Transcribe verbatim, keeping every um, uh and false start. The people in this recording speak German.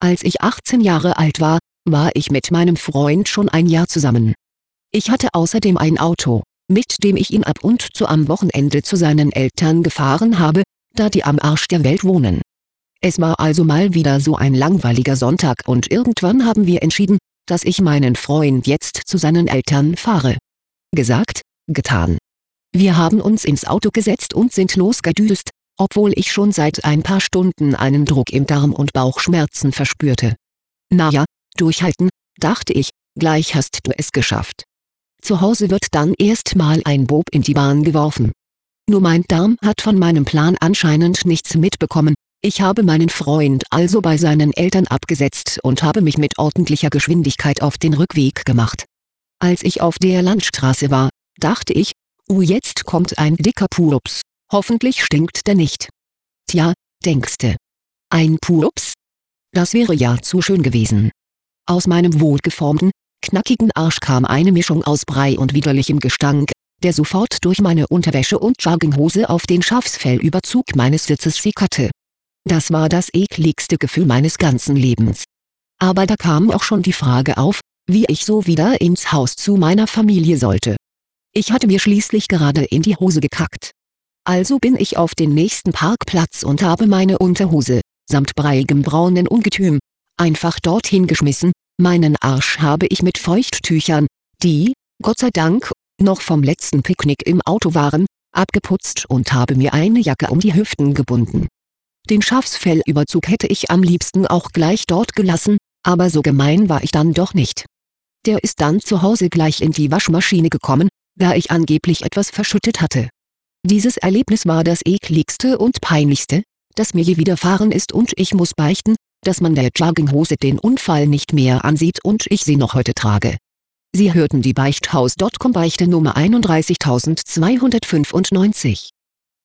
Als ich achtzehn Jahre alt war, war ich mit meinem Freund schon ein Jahr zusammen. Ich hatte außerdem ein Auto, mit dem ich ihn ab und zu am Wochenende zu seinen Eltern gefahren habe, da die am Arsch der Welt wohnen. Es war also mal wieder so ein langweiliger Sonntag und irgendwann haben wir entschieden, dass ich meinen Freund jetzt zu seinen Eltern fahre. Gesagt, getan. Wir haben uns ins Auto gesetzt und sind losgedüst, obwohl ich schon seit ein paar Stunden einen Druck im Darm und Bauchschmerzen verspürte. Naja, durchhalten, dachte ich, gleich hast du es geschafft. Zu Hause wird dann erst mal ein Bob in die Bahn geworfen. Nur mein Darm hat von meinem Plan anscheinend nichts mitbekommen. Ich habe meinen Freund also bei seinen Eltern abgesetzt und habe mich mit ordentlicher Geschwindigkeit auf den Rückweg gemacht. Als ich auf der Landstraße war, dachte ich, oh, jetzt kommt ein dicker Pups, hoffentlich stinkt der nicht. Tja, denkste. Ein Pups? Das wäre ja zu schön gewesen. Aus meinem wohlgeformten, knackigen Arsch kam eine Mischung aus Brei und widerlichem Gestank, der sofort durch meine Unterwäsche und Jogginghose auf den Schafsfellüberzug meines Sitzes sickerte. Das war das ekligste Gefühl meines ganzen Lebens. Aber da kam auch schon die Frage auf, wie ich so wieder ins Haus zu meiner Familie sollte. Ich hatte mir schließlich gerade in die Hose gekackt. Also bin ich auf den nächsten Parkplatz und habe meine Unterhose, samt breiigem braunen Ungetüm, einfach dorthin geschmissen. Meinen Arsch habe ich mit Feuchttüchern, die, Gott sei Dank, noch vom letzten Picknick im Auto waren, abgeputzt und habe mir eine Jacke um die Hüften gebunden. Den Schafsfellüberzug hätte ich am liebsten auch gleich dort gelassen, aber so gemein war ich dann doch nicht. Der ist dann zu Hause gleich in die Waschmaschine gekommen, da ich angeblich etwas verschüttet hatte. Dieses Erlebnis war das ekligste und peinlichste, das mir je widerfahren ist, und ich muss beichten, dass man der Jogginghose den Unfall nicht mehr ansieht und ich sie noch heute trage. Sie hörten die Beichthaus Punkt com Beichte Nummer einunddreißigtausendzweihundertfünfundneunzig.